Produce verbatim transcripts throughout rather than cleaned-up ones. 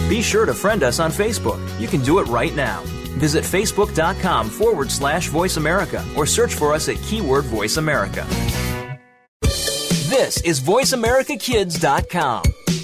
Be sure to friend us on Facebook. You can do it right now. Visit facebook.com forward slash Voice America or search for us at keyword Voice America. This is voice america kids dot com.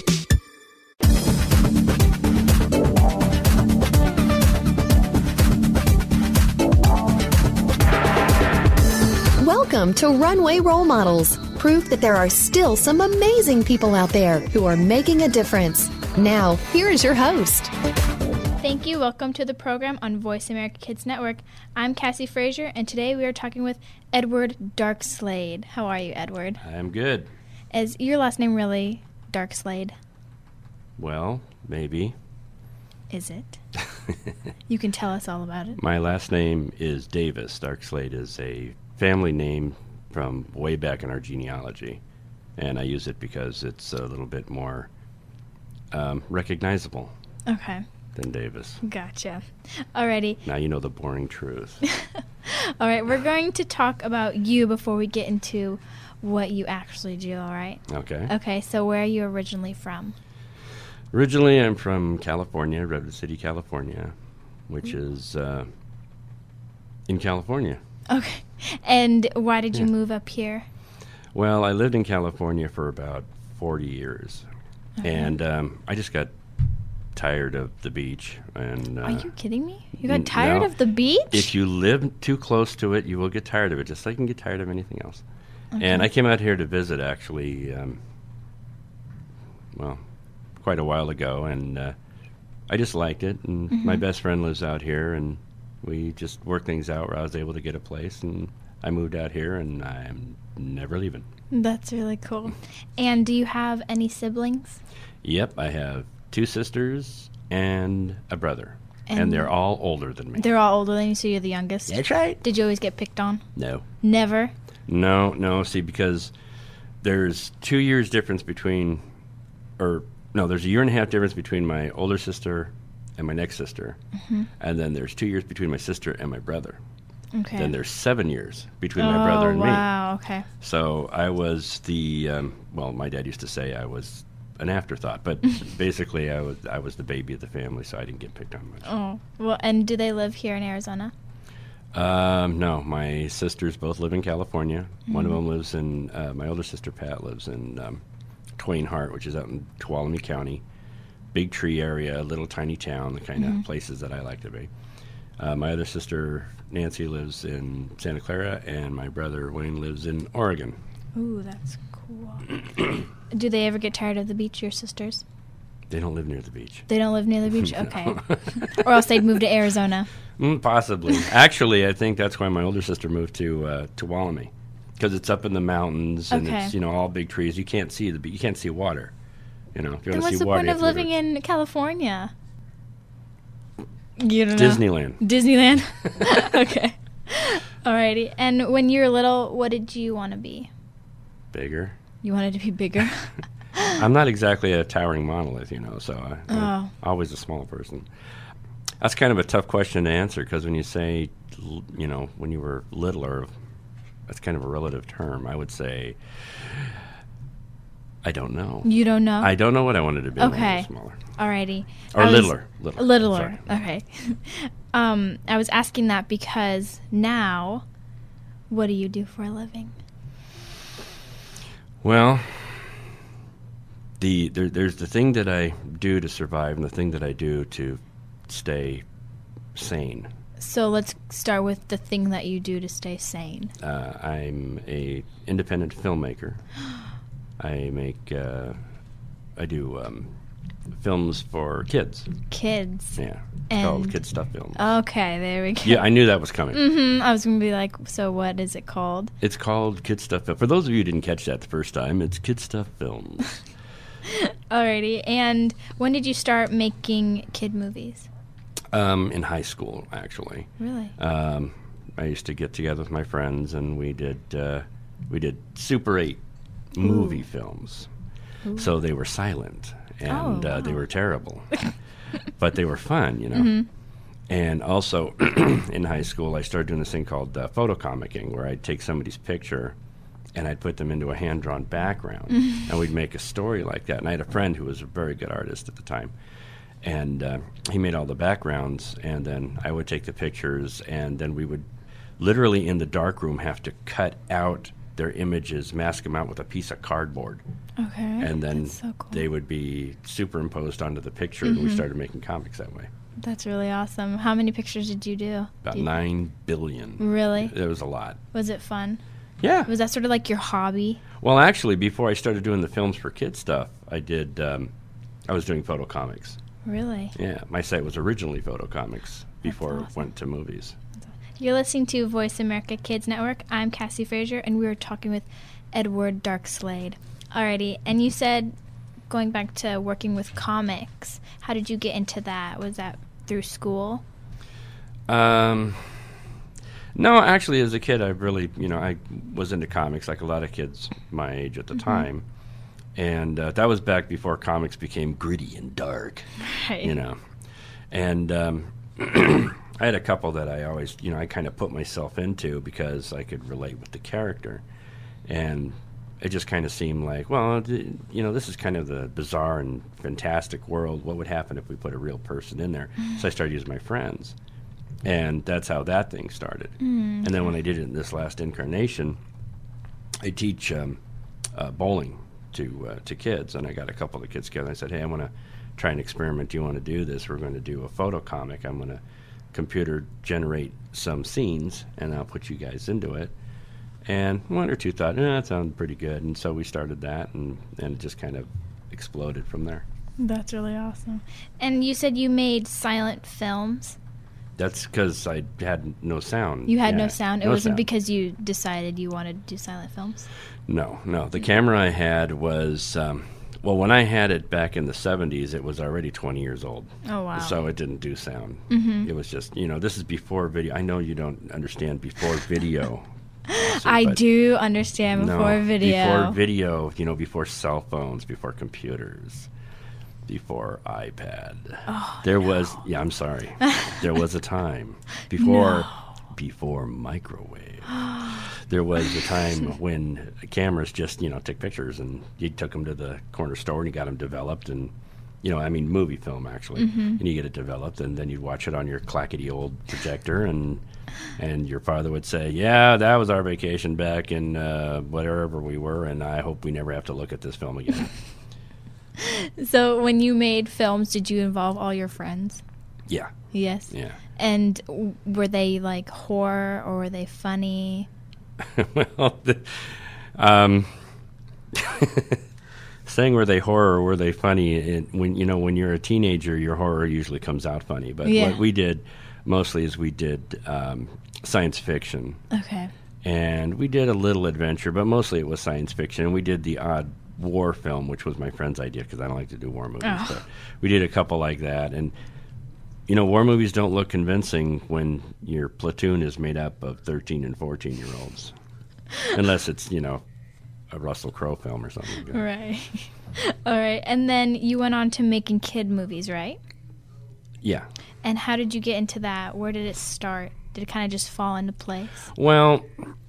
Welcome to Runway Role Models, proof that there are still some amazing people out there who are making a difference. Now, here is your host. Thank you. Welcome to the program on Voice America Kids Network. I'm Cassie Frazier, and today we are talking with Edward Darkslade. How are you, Edward? I'm good. Is your last name really Darkslade? Well, maybe. Is it? You can tell us all about it. My last name is Davis. Darkslade is a family name from way back in our genealogy, and I use it because it's a little bit more um, recognizable. Okay. Than Davis. Gotcha. Alrighty. Now you know the boring truth. All right, we're going to talk about you before we get into what you actually do, all right? Okay. Okay, so where are you originally from? Originally, I'm from California, Redwood City, California, which is uh, in California. Okay. And why did you yeah. move up here? Well, I lived in California for about forty years, okay. and um, I just got tired of the beach. And uh, are you kidding me? You got tired no, of the beach? If you live too close to it, you will get tired of it, just like you can get tired of anything else. Okay. And I came out here to visit, actually, um, well, quite a while ago, and uh, I just liked it. And mm-hmm. my best friend lives out here, and we just worked things out where I was able to get a place, and I moved out here, and I'm never leaving. That's really cool. And do you have any siblings? Yep, I have two sisters and a brother, and, and they're all older than me. They're all older than you, so you're the youngest? That's right. Did you always get picked on? No. Never? No, no. See, because there's two years difference between, or no, there's a year and a half difference between my older sister and my next sister, mm-hmm. and then there's two years between my sister and my brother. Okay. Then there's seven years between oh, my brother and wow. me. Wow, okay. So I was the, um, well, my dad used to say I was an afterthought, but basically I was I was the baby of the family, so I didn't get picked on much. Oh, well, and do they live here in Arizona? Um, no, my sisters both live in California. Mm-hmm. One of them lives in, uh, my older sister Pat lives in um, Twain Harte, which is out in Tuolumne County. Big tree area, little tiny town, the kind mm-hmm. of places that I like to be. Uh, my other sister Nancy lives in Santa Clara, and my brother Wayne lives in Oregon. Ooh, that's cool. Do they ever get tired of the beach, your sisters? They don't live near the beach. They don't live near the beach? Okay. Or else they'd move to Arizona. Mm, possibly. Actually, I think that's why my older sister moved to uh, Tuolumne, because it's up in the mountains and okay. it's, you know, all big trees. You can't see the be- you can't see water. You know, if you then want to what's see the water, point you of have to living live in California? You don't Disneyland. know. Disneyland. Okay. Alrighty. And when you were little, what did you want to be? Bigger. You wanted to be bigger? I'm not exactly a towering monolith, you know, so I, oh. I'm always a small person. That's kind of a tough question to answer, because when you say, you know, when you were littler, that's kind of a relative term. I would say, I don't know. You don't know? I don't know what I wanted to be okay. when I was smaller. Alrighty. Or littler. Littler. Littler. Okay. um, I was asking that because now, what do you do for a living? Well, the there, there's the thing that I do to survive and the thing that I do to stay sane. So let's start with the thing that you do to stay sane. Uh, I'm a independent filmmaker. I make, uh, I do um, films for kids. Kids. Yeah, it's and called Kid Stuff Films. Okay, there we go. Yeah, I knew that was coming. Mm-hmm. I was going to be like, so what is it called? It's called Kid Stuff Films. For those of you who didn't catch that the first time, it's Kid Stuff Films. Alrighty, and when did you start making kid movies? Um, in high school, actually. Really? Um, I used to get together with my friends, and we did uh, we did Super eight movie Ooh. films. Ooh. So they were silent, and oh, uh, wow. they were terrible. But they were fun, you know. Mm-hmm. And also, in high school, I started doing this thing called uh, photocomicking, where I'd take somebody's picture, and I'd put them into a hand-drawn background, and we'd make a story like that. And I had a friend who was a very good artist at the time. and uh, he made all the backgrounds, and then I would take the pictures, and then we would literally in the darkroom have to cut out their images, mask them out with a piece of cardboard. Okay. And then That's so cool. they would be superimposed onto the picture, Mm-hmm. and we started making comics that way. That's really awesome. How many pictures did you do? About Do you- nine billion. Really? It was a lot. Was it fun? Yeah. Was that sort of like your hobby? Well, actually, before I started doing the films for kids stuff, I did. Um, I was doing photo comics. Really? Yeah, my site was originally photo comics before awesome. it went to movies. You're listening to Voice America Kids Network. I'm Cassie Frazier, and we were talking with Edward Darkslade. Alrighty, and you said going back to working with comics, how did you get into that? Was that through school? Um, no, actually, as a kid, I really, you know, I was into comics like a lot of kids my age at the Mm-hmm. time. And uh, that was back before comics became gritty and dark, Right. you know. And um, I had a couple that I always, you know, I kind of put myself into because I could relate with the character. And it just kind of seemed like, well, th- you know, this is kind of the bizarre and fantastic world. What would happen if we put a real person in there? So I started using my friends. And that's how that thing started. Mm, And then when I did it in this last incarnation, I teach um, uh, bowling to uh, to kids. And I got a couple of the kids together. I said, hey, I want to try an experiment. Do you want to do this? We're going to do a photo comic. I'm going to computer generate some scenes, and I'll put you guys into it. And one or two thought, eh, that sounds pretty good. And so we started that, and, and it just kind of exploded from there. That's really awesome. And you said you made silent films. That's because I had no sound. You had Yeah, no sound. It no wasn't sound. because you decided you wanted to do silent films? No, no. The camera I had was, um, well, when I had it back in the seventies, it was already twenty years old. Oh, wow. So it didn't do sound. Mm-hmm. It was just, you know, this is before video. I know you don't understand before video. So, I but do understand no, before video. Before video, you know, before cell phones, before computers, before iPad. Oh, there was, yeah, I'm sorry. There was a time before, before microwave. There was a time when cameras just, you know, took pictures, and you took them to the corner store and you got them developed, and, you know, I mean, movie film actually, Mm-hmm. and you get it developed, and then you'd watch it on your clackety old projector, and and your father would say, yeah, that was our vacation back in uh, wherever we were, and I hope we never have to look at this film again. So when you made films, did you involve all your friends? Yeah, Yes. yeah. And w- were they like horror or were they funny? Well, the, um, saying were they horror or were they funny? It, when you know when you're a teenager, your horror usually comes out funny. But Yeah. what we did mostly is we did um, science fiction, Okay. and we did a little adventure, but mostly it was science fiction. And we did the odd war film, which was my friend's idea because I don't like to do war movies. Oh. But we did a couple like that, and you know, war movies don't look convincing when your platoon is made up of thirteen and fourteen year olds, unless it's, you know, a Russell Crowe film or something. Good. Right. All right. And then you went on to making kid movies, right? Yeah. And how did you get into that? Where did it start? Did it kind of just fall into place? Well,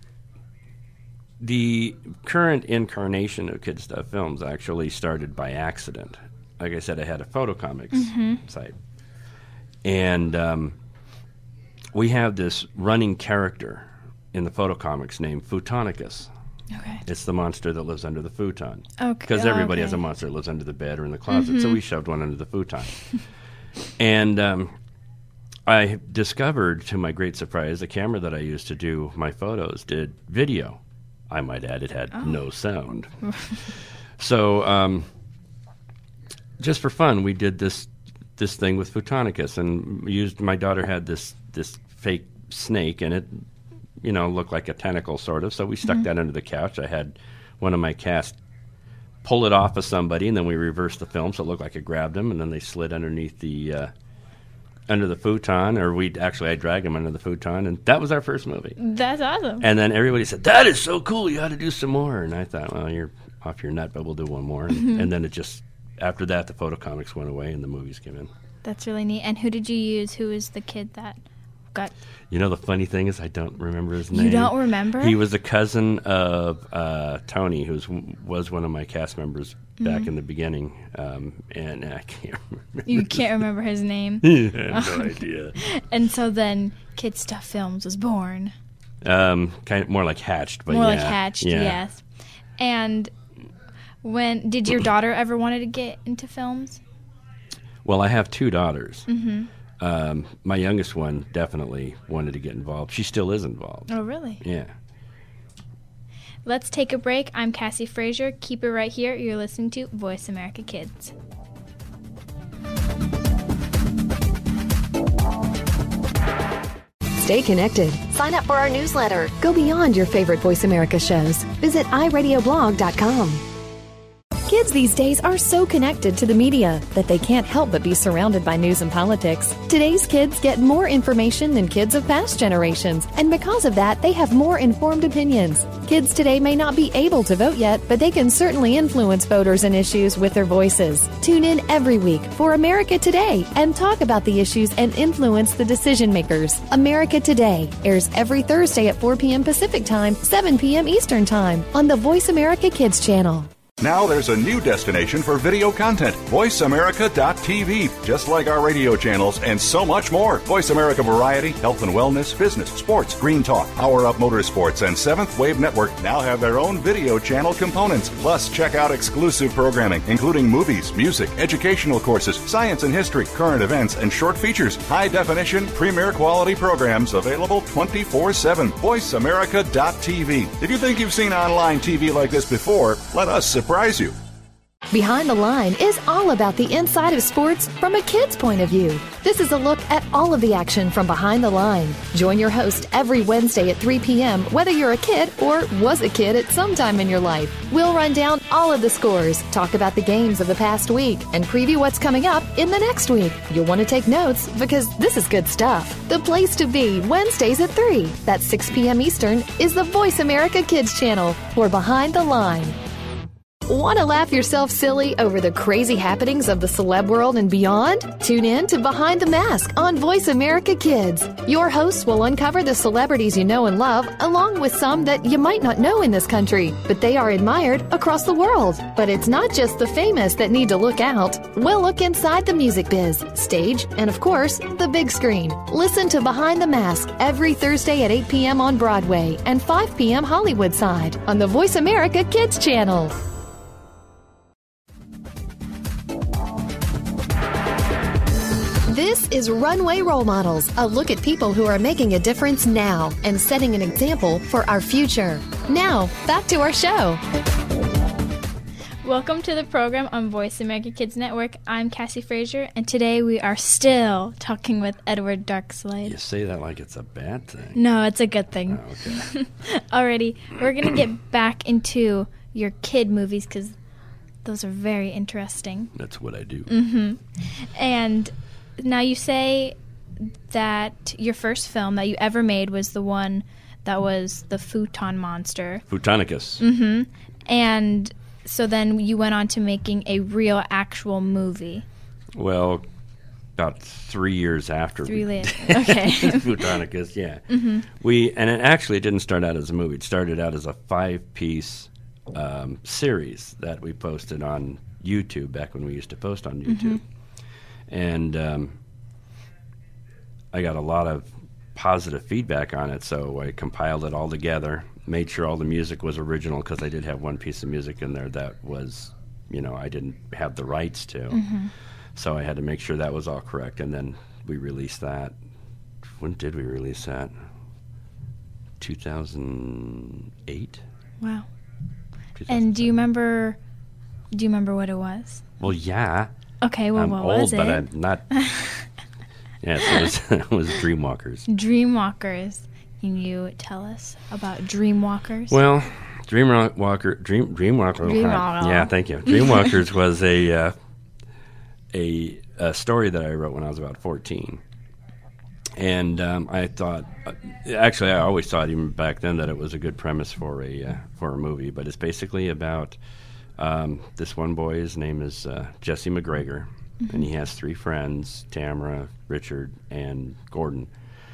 the current incarnation of Kid Stuff Films actually started by accident. Like I said, I had a photo comics site. And um, we have this running character in the photo comics named Futonicus. Okay. It's the monster that lives under the futon. Okay. Because everybody okay. has a monster that lives under the bed or in the closet, so we shoved one under the futon. And um, I discovered, to my great surprise, the camera that I used to do my photos did video. I might add, it had no sound. So um, just for fun, we did this this thing with Futonicus, and we used, my daughter had this this fake snake, and it, you know, looked like a tentacle sort of, so we stuck that under the couch. I had one of my cast pull it off of somebody, and then we reversed the film so it looked like it grabbed them, and then they slid underneath the uh, under the futon, or we actually I dragged them under the futon, and that was our first movie. That's awesome. And then everybody said, that is so cool, you ought to do some more. And I thought, well, you're off your nut, but we'll do one more. And, and then it just, after that, the photo comics went away and the movies came in. That's really neat. And who did you use? Who was the kid that Got You know, the funny thing is I don't remember his name. You don't remember? He was a cousin of uh, Tony, who was one of my cast members back Mm-hmm. in the beginning, um, and I can't remember. You can't remember his name. I have no idea. And so then Kid Stuff Films was born. Um, kind of more like Hatched, but More yeah. like Hatched, yeah. yes. And when did your daughter ever wanted to get into films? Well, I have two daughters. Mm-hmm. Um, my youngest one definitely wanted to get involved. She still is involved. Oh, really? Yeah. Let's take a break. I'm Cassie Frazier. Keep it right here. You're listening to Voice America Kids. Stay connected. Sign up for our newsletter. Go beyond your favorite Voice America shows. Visit i radio blog dot com. Kids these days are so connected to the media that they can't help but be surrounded by news and politics. Today's kids get more information than kids of past generations, and because of that, they have more informed opinions. Kids today may not be able to vote yet, but they can certainly influence voters and issues with their voices. Tune in every week for America Today and talk about the issues and influence the decision makers. America Today airs every Thursday at four p.m. Pacific Time, seven p.m. Eastern Time on the Voice America Kids channel. Now there's a new destination for video content, voice america dot t v. Just like our radio channels and so much more. Voice America Variety, Health and Wellness, Business, Sports, Green Talk, Power Up Motorsports, and Seventh Wave Network now have their own video channel components. Plus, check out exclusive programming, including movies, music, educational courses, science and history, current events, and short features. High-definition, premier quality programs available twenty-four seven. voice america dot t v. If you think you've seen online T V like this before, let us surprise you. Behind the Line is all about the inside of sports from a kid's point of view. This is a look at all of the action from behind the line. Join your host every Wednesday at three p.m., whether you're a kid or was a kid at some time in your life. We'll run down all of the scores, talk about the games of the past week, and preview what's coming up in the next week. You'll want to take notes because this is good stuff. The place to be Wednesdays at three. That's six p.m. Eastern is the Voice America Kids channel for Behind the Line. Want to laugh yourself silly over the crazy happenings of the celeb world and beyond? Tune in to Behind the Mask on Voice America Kids. Your hosts will uncover the celebrities you know and love, along with some that you might not know in this country, but they are admired across the world. But it's not just the famous that need to look out. We'll look inside the music biz, stage, and of course, the big screen. Listen to Behind the Mask every Thursday at eight p.m. on Broadway and five p.m. Hollywood side on the Voice America Kids channel. This is Runway Role Models, a look at people who are making a difference now and setting an example for our future. Now, back to our show. Welcome to the program on Voice America Kids Network. I'm Cassie Frazier, and today we are still talking with Edward Darkslade. You say that like it's a bad thing. No, it's a good thing. Oh, okay. Alrighty, we're going to get back into your kid movies because those are very interesting. That's what I do. Mm-hmm. And now you say that your first film that you ever made was the one that was the Futon Monster. Futonicus. Mm-hmm. And so then you went on to making a real, actual movie. Well, about three years after. Three we later. did Okay. Futonicus, yeah. Mm-hmm. We and it actually didn't start out as a movie. It started out as a five-piece um, series that we posted on YouTube back when we used to post on YouTube. Mm-hmm. And um, I got a lot of positive feedback on it, so I compiled it all together, made sure all the music was original, because I did have one piece of music in there that was, you know, I didn't have the rights to. Mm-hmm. So I had to make sure that was all correct, and then we released that. When did we release that? two thousand eight? Wow. And do you remember, do you remember what it was? Well, yeah. Okay, well, I'm what old, was it? but I'm not. Yes, it was, it was Dreamwalkers. Dreamwalkers. Can you tell us about Dreamwalkers? Well, Dreamwalker, Dream, Dreamwalker. Dreamwalker. Yeah, thank you. Dreamwalkers was a, uh, a a story that I wrote when I was about fourteen, and um, I thought, uh, actually, I always thought even back then that it was a good premise for a uh, for a movie. But it's basically about um, this one boy. His name is uh, Jesse McGregor. Mm-hmm. And he has three friends, Tamara, Richard, and Gordon.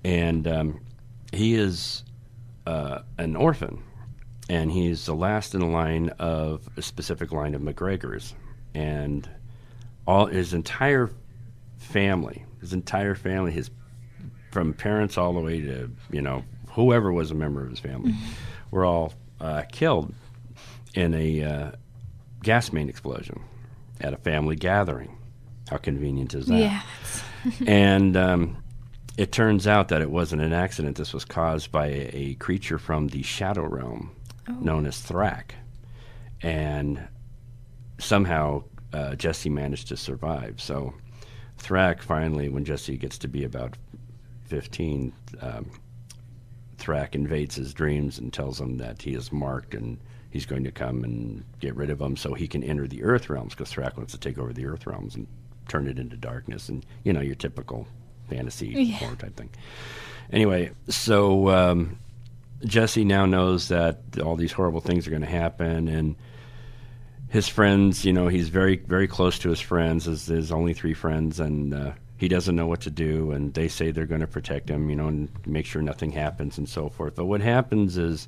and um, he is uh, an orphan, and he's the last in a line of a specific line of McGregors, and all his entire family, his entire family, his from parents all the way to you know whoever was a member of his family, mm-hmm. were all uh, killed in a uh, gas main explosion at a family gathering. How convenient is that? Yeah. And um, it turns out that it wasn't an accident. This was caused by a, a creature from the Shadow Realm oh. known as Thrak. And somehow uh, Jesse managed to survive. So Thrak finally, when Jesse gets to be about fifteen, um, Thrak invades his dreams and tells him that he is marked and he's going to come and get rid of him so he can enter the Earth realms, because Thrak wants to take over the Earth realms and turn it into darkness, and you know, your typical fantasy yeah. horror type thing. Anyway, so um, Jesse now knows that all these horrible things are going to happen, and his friends, you know, he's very, very close to his friends. There's, there's only three friends, and uh, he doesn't know what to do, and they say they're going to protect him, you know, and make sure nothing happens and so forth. But what happens is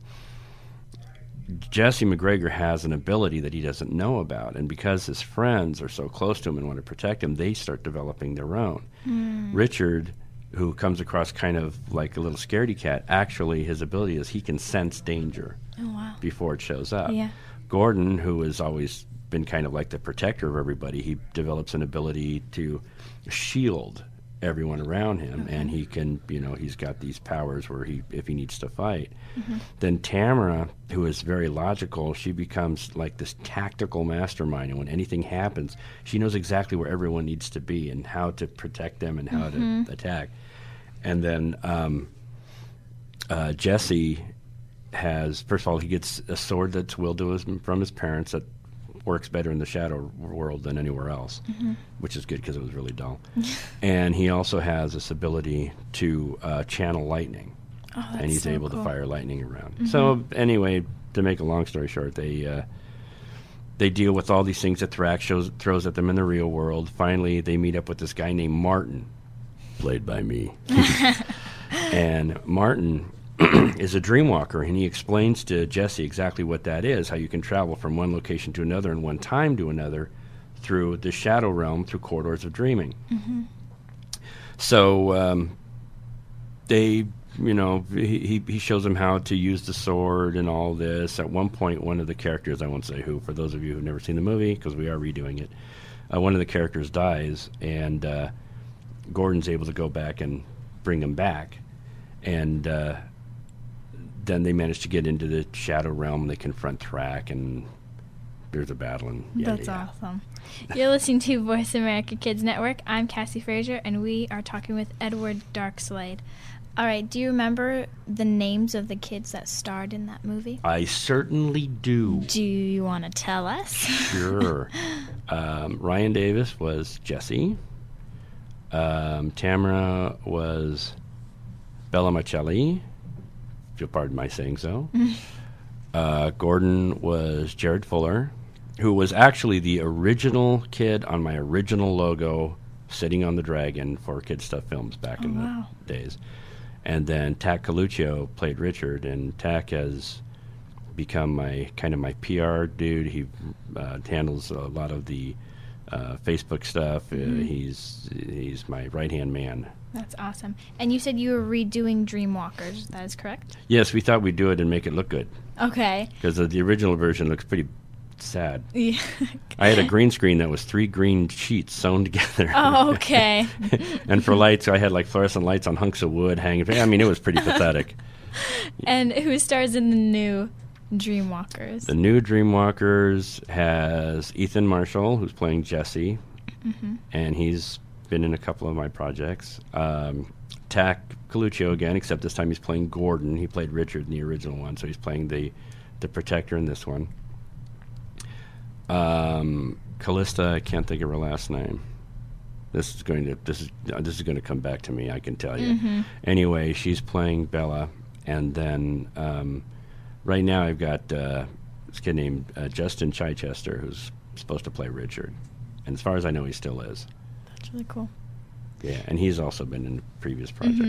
Jesse McGregor has an ability that he doesn't know about, and because his friends are so close to him and want to protect him, they start developing their own. Mm. Richard, who comes across kind of like a little scaredy cat, actually his ability is he can sense danger oh, wow. before it shows up. Yeah. Gordon, who has always been kind of like the protector of everybody, he develops an ability to shield everyone around him, okay. and he can, you know, he's got these powers where he, if he needs to fight. Mm-hmm. Then Tamara, who is very logical, she becomes like this tactical mastermind, and when anything happens, she knows exactly where everyone needs to be and how to protect them and how mm-hmm. to attack. And then um, uh, Jesse has, first of all, he gets a sword that's willed to his, from his parents that works better in the shadow world than anywhere else, mm-hmm. which is good because it was really dull. And he also has this ability to uh, channel lightning, oh, that's and he's so able cool. to fire lightning around. Mm-hmm. So anyway, to make a long story short, they uh, they deal with all these things that Thrak shows, throws at them in the real world. Finally, they meet up with this guy named Martin, played by me. And Martin is a dreamwalker, and he explains to Jesse exactly what that is, how you can travel from one location to another and one time to another through the shadow realm, through corridors of dreaming. Mm-hmm. So um, they, you know, he, he shows him how to use the sword and all this. At one point, one of the characters, I won't say who, for those of you who've never seen the movie, because we are redoing it, uh, one of the characters dies, and uh, Gordon's able to go back and bring him back. And uh, then they manage to get into the shadow realm. They confront Thrak, and there's a battle. And yeah, That's yeah. awesome. You're listening to Voice America Kids Network. I'm Cassie Frazier, and we are talking with Edward Darkslade. All right, do you remember the names of the kids that starred in that movie? I certainly do. Do you want to tell us? Sure. um, Ryan Davis was Jesse. Um, Tamara was Bella Michelli, if you'll pardon my saying so. uh, Gordon was Jared Fuller, who was actually the original kid on my original logo sitting on the dragon for Kid Stuff Films back oh, in the wow. days. And then Tack Coluccio played Richard, and Tack has become my kind of my P R dude. He uh, handles a lot of the uh, Facebook stuff. Mm-hmm. Uh, he's he's my right-hand man. That's awesome. And you said you were redoing Dreamwalkers. That is correct? Yes, we thought we'd do it and make it look good. Okay. Because uh, the original version looks pretty sad. Yeah. I had a green screen that was three green sheets sewn together. Oh, okay. And for lights, I had like fluorescent lights on hunks of wood hanging. I mean, it was pretty pathetic. And who stars in the new Dreamwalkers? The new Dreamwalkers has Ethan Marshall, who's playing Jesse, mm-hmm. and he's been in a couple of my projects. Um, Tack Coluccio again, except this time he's playing Gordon. He played Richard in the original one, so he's playing the the protector in this one. Um, Callista, I can't think of her last name. This is going to this is uh, this is going to come back to me, I can tell you. Mm-hmm. Anyway, she's playing Bella, and then um, right now I've got uh, this kid named uh, Justin Chichester, who's supposed to play Richard, and as far as I know, he still is. That's really cool. Yeah, and he's also been in a previous project. Mm-hmm.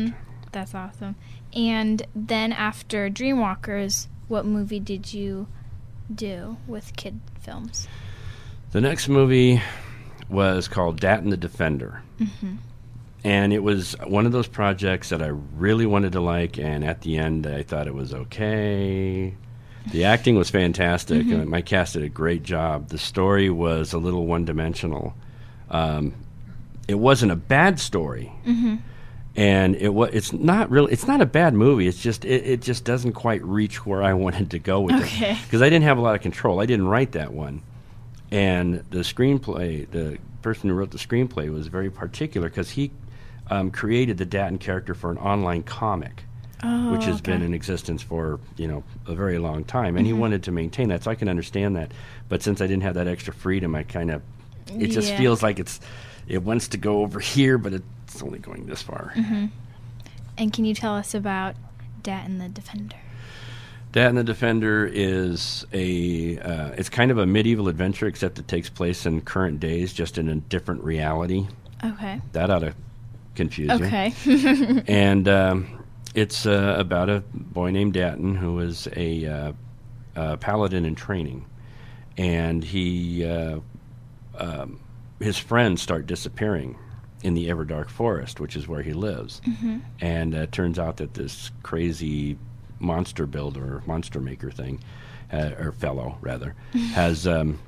That's awesome. And then after Dreamwalkers, what movie did you do with kid films? The next movie was called Datton the Defender. Mm-hmm. And it was one of those projects that I really wanted to like, and at the end I thought it was okay. The acting was fantastic, mm-hmm. and my cast did a great job. The story was a little one-dimensional. Um, it wasn't a bad story. Mm-hmm. And it was. It's not really. It's not a bad movie. It's just. It, it just doesn't quite reach where I wanted to go with okay. it because I didn't have a lot of control. I didn't write that one, and the screenplay. The person who wrote the screenplay was very particular because he um, created the Datton character for an online comic, oh, which has okay. been in existence for you know a very long time, and mm-hmm. he wanted to maintain that. So I can understand that. But since I didn't have that extra freedom, I kind of. It just yeah. feels like it's. It wants to go over here, but it. It's only going this far. Mm-hmm. And can you tell us about Datton the Defender? Datton the Defender is a, uh, it's kind of a medieval adventure, except it takes place in current days, just in a different reality. Okay. That ought to confuse okay. you. And um, it's uh, about a boy named Datton who is a, uh, a paladin in training. And he, uh, um, his friends start disappearing in the Everdark Forest, which is where he lives. Mm-hmm. And it uh, turns out that this crazy monster builder, monster maker thing, uh, or fellow, rather, has um,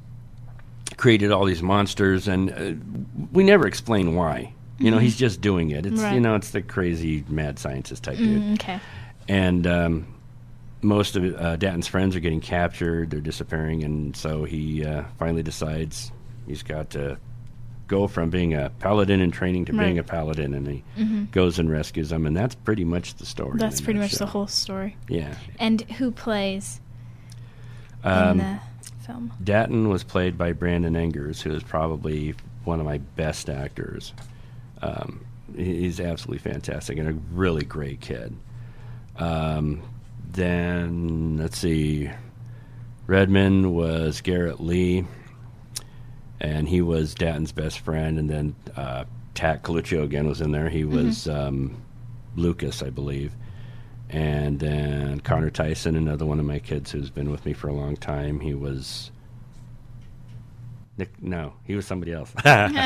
created all these monsters, and uh, we never explain why. You know, mm-hmm. he's just doing it. It's right. you know, it's the crazy mad scientist type mm, dude. Okay. And um, most of uh, Datton's friends are getting captured, they're disappearing, and so he uh, finally decides he's got to go from being a paladin in training to right. being a paladin, and he mm-hmm. goes and rescues them, and that's pretty much the story. That's pretty much show. the whole story. Yeah. And who plays um, in the film? Datton was played by Brandon Engers, who is probably one of my best actors. Um, he's absolutely fantastic and a really great kid. Um, then, let's see, Redmond was Garrett Lee, and he was Datton's best friend. And then uh, Tat Coluccio again was in there. He was mm-hmm. um, Lucas, I believe. And then Connor Tyson, another one of my kids who's been with me for a long time. He was Nick. No, he was somebody else.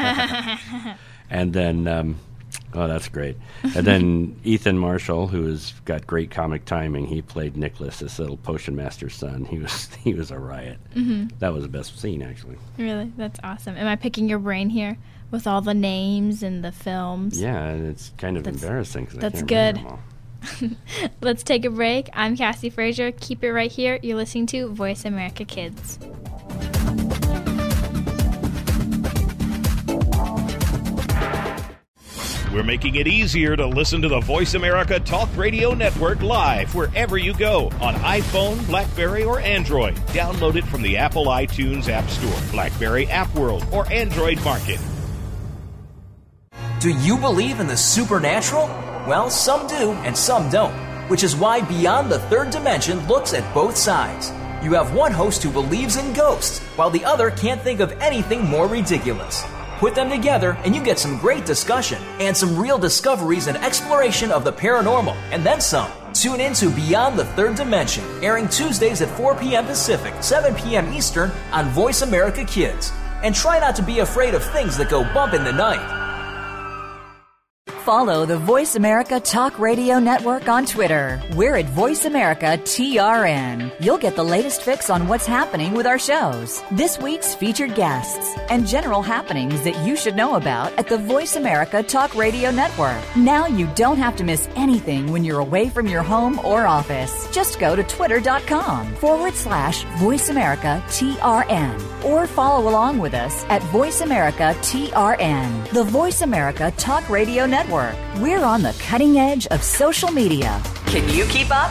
And then, um, oh, that's great. And then Ethan Marshall, who has got great comic timing. He played Nicholas, this little potion master's son. He was he was a riot. Mm-hmm. That was the best scene, actually. Really? That's awesome. Am I picking your brain here with all the names and the films? Yeah, and it's kind of that's, embarrassing because I that's can't good. remember them all. Let's take a break. I'm Cassie Frazier. Keep it right here. You're listening to Voice America Kids. We're making it easier to listen to the Voice America Talk Radio Network live wherever you go on iPhone, BlackBerry, or Android. Download it from the Apple iTunes App Store, BlackBerry App World, or Android Market. Do you believe in the supernatural? Well, some do and some don't, which is why Beyond the Third Dimension looks at both sides. You have one host who believes in ghosts, while the other can't think of anything more ridiculous. Put them together and you get some great discussion and some real discoveries and exploration of the paranormal, and then some. Tune in to Beyond the Third Dimension, airing Tuesdays at four p.m. Pacific, seven p.m. Eastern on Voice America Kids. And try not to be afraid of things that go bump in the night. Follow the Voice America Talk Radio Network on Twitter. We're at Voice America T R N. You'll get the latest fix on what's happening with our shows, this week's featured guests, and general happenings that you should know about at the Voice America Talk Radio Network. Now you don't have to miss anything when you're away from your home or office. Just go to twitter.com forward slash Voice America T R N or follow along with us at Voice America T R N, the Voice America Talk Radio Network. We're on the cutting edge of social media. Can you keep up?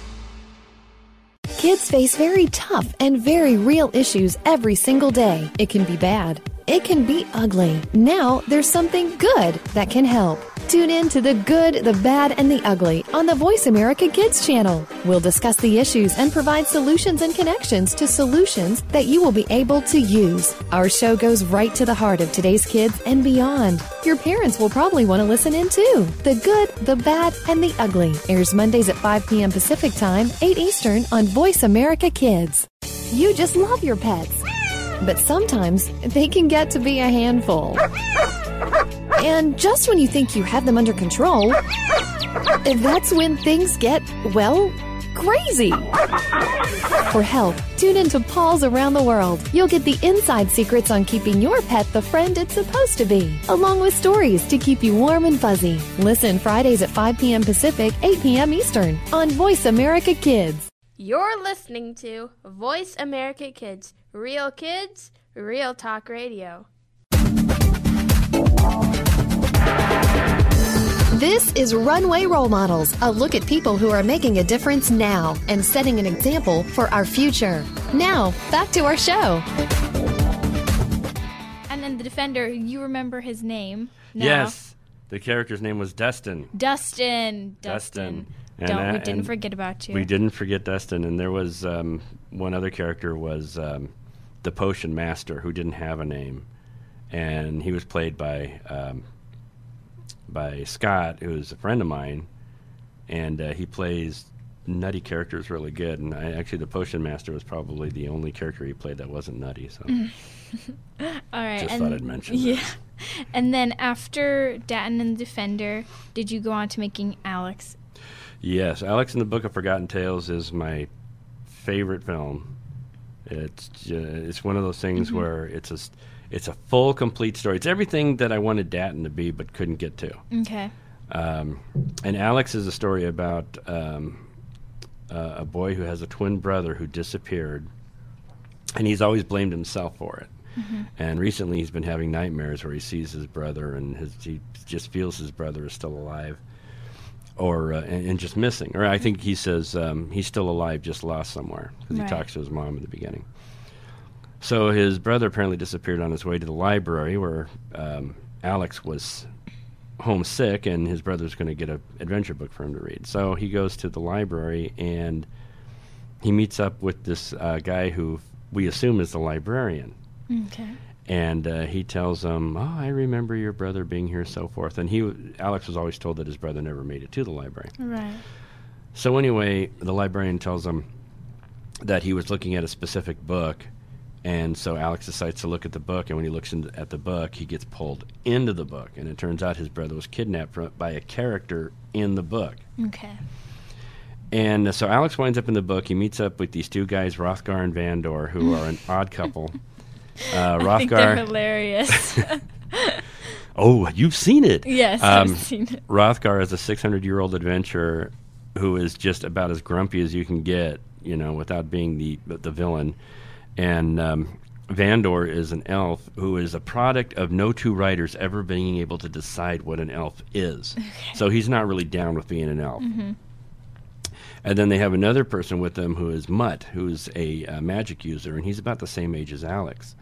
Kids face very tough and very real issues every single day. It can be bad. It can be ugly. Now there's something good that can help. Tune in to The Good, the Bad, and the Ugly on the Voice America Kids channel. We'll discuss the issues and provide solutions and connections to solutions that you will be able to use. Our show goes right to the heart of today's kids and beyond. Your parents will probably want to listen in too. The Good, the Bad, and the Ugly airs Mondays at five p.m. Pacific Time, eight Eastern on Voice America Kids. You just love your pets, but sometimes they can get to be a handful. And just when you think you have them under control, that's when things get, well, crazy. For help, tune into Paws Around the World. You'll get the inside secrets on keeping your pet the friend it's supposed to be, along with stories to keep you warm and fuzzy. Listen Fridays at five p.m. Pacific, eight p.m. Eastern on Voice America Kids. You're listening to Voice America Kids. Real kids, real talk radio. This is Runway Role Models, a look at people who are making a difference now and setting an example for our future. Now, back to our show. And then the defender, you remember his name now. Yes. The character's name was Dustin. Dustin. Dustin. Dustin. And, Don't, we uh, didn't forget about you. We didn't forget Dustin. And there was um, one other character was um, the Potion Master, who didn't have a name. And he was played by... Um, by Scott, who's a friend of mine, and uh, he plays nutty characters really good. And I, actually, the Potion Master was probably the only character he played that wasn't nutty. So, all right, just and thought I'd mention. Yeah, that. And then after Datton and the Defender, did you go on to making Alex? Yes, Alex in the Book of Forgotten Tales is my favorite film. It's uh, it's one of those things mm-hmm. where it's a It's a full, complete story. It's everything that I wanted Datton to be but couldn't get to. Okay. Um, and Alex is a story about um, uh, a boy who has a twin brother who disappeared, and he's always blamed himself for it. Mm-hmm. And recently he's been having nightmares where he sees his brother and his, he just feels his brother is still alive or uh, and, and just missing. Or I think he says um, he's still alive, just lost somewhere, because right. he talks to his mom in the beginning. So his brother apparently disappeared on his way to the library where um, Alex was homesick, and his brother's going to get an adventure book for him to read. So he goes to the library, and he meets up with this uh, guy who we assume is the librarian. Okay. And uh, he tells him, oh, I remember your brother being here, so forth. And he, Alex was always told that his brother never made it to the library. Right. So anyway, the librarian tells him that he was looking at a specific book. And so Alex decides to look at the book, and when he looks in, at the book, he gets pulled into the book. And it turns out his brother was kidnapped from, by a character in the book. Okay. And uh, so Alex winds up in the book. He meets up with these two guys, Rothgar and Vandor, who are an odd couple. Uh, Rothgar, I think they're hilarious. Oh, you've seen it. Yes, um, I've seen it. Rothgar is a six hundred year old adventurer who is just about as grumpy as you can get, you know, without being the the villain. And um, Vandor is an elf who is a product of no two writers ever being able to decide what an elf is. Okay. So he's not really down with being an elf. Mm-hmm. And then they have another person with them who is Mutt, who's a uh, magic user, and he's about the same age as Alex.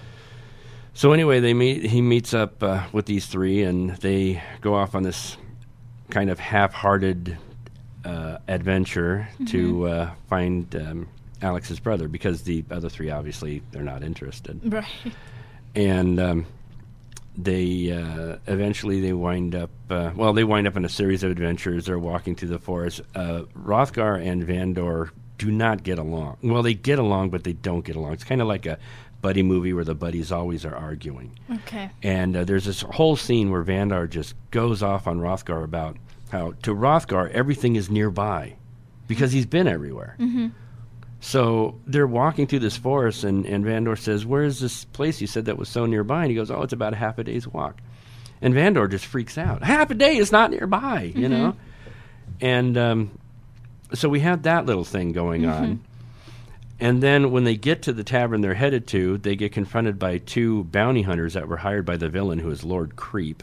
So anyway, they meet. He meets up uh, with these three, and they go off on this kind of half-hearted uh, adventure mm-hmm. to uh, find um, Alex's brother, because the other three, obviously, they're not interested. Right. And um, they uh, eventually they wind up, uh, well, they wind up in a series of adventures. They're walking through the forest. Uh, Rothgar and Vandor do not get along. Well, they get along, but they don't get along. It's kind of like a buddy movie where the buddies always are arguing. Okay. And uh, there's this whole scene where Vandor just goes off on Rothgar about how, to Rothgar, everything is nearby because he's been everywhere. Mm-hmm. So they're walking through this forest, and, and Vandor says, where is this place you said that was so nearby? And he goes, oh, it's about a half a day's walk. And Vandor just freaks out. Half a day is not nearby, you mm-hmm. know? And um, so we have that little thing going mm-hmm. on. And then when they get to the tavern they're headed to, they get confronted by two bounty hunters that were hired by the villain, who is Lord Creep.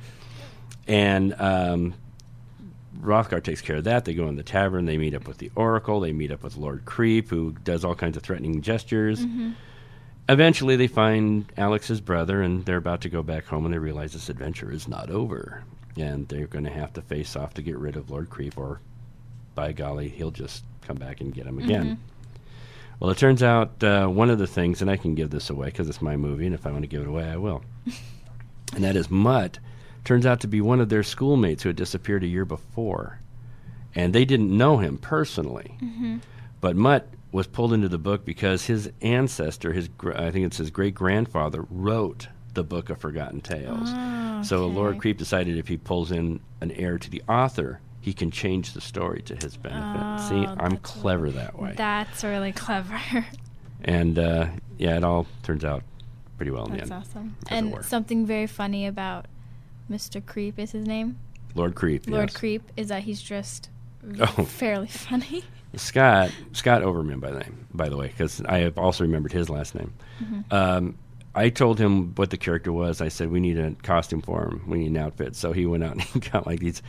And um, Rothgar takes care of that. They go in the tavern. They meet up with the Oracle. They meet up with Lord Creep, who does all kinds of threatening gestures. Mm-hmm. Eventually, they find Alex's brother, and they're about to go back home, and they realize this adventure is not over. and they're going to have to face off to get rid of Lord Creep, or by golly, he'll just come back and get him again. Mm-hmm. Well, it turns out uh, one of the things, and I can give this away because it's my movie, and if I want to give it away, I will. And that is Mutt turns out to be one of their schoolmates who had disappeared a year before. And they didn't know him personally. Mm-hmm. But Mutt was pulled into the book because his ancestor, his gr- I think it's his great-grandfather, wrote the Book of Forgotten Tales. Oh, So okay. Lord Creep decided if he pulls in an heir to the author, he can change the story to his benefit. Oh, See, I'm that's clever that way. That's really clever. And, uh, yeah, it all turns out pretty well in That's the end. awesome. As it And were. something very funny about Mister Creep is his name. Lord Creep, Lord yes. Creep is that he's just Oh. fairly funny. Scott Scott Overman, by the name, by the way, because I have also remembered his last name. Mm-hmm. Um, I told him what the character was. I said we need a costume for him. We need an outfit. So he went out and he got like these